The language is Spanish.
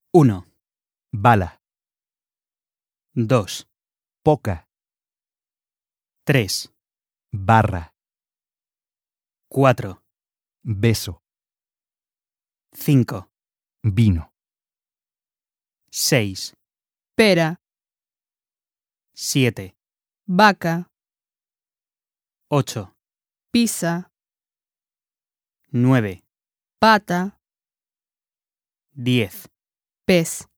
1, bala, 2, poca, 3, barra, 4, beso, 5, vino, 6, pera, 7, vaca, 8, pizza, 9, pata, 10. pez.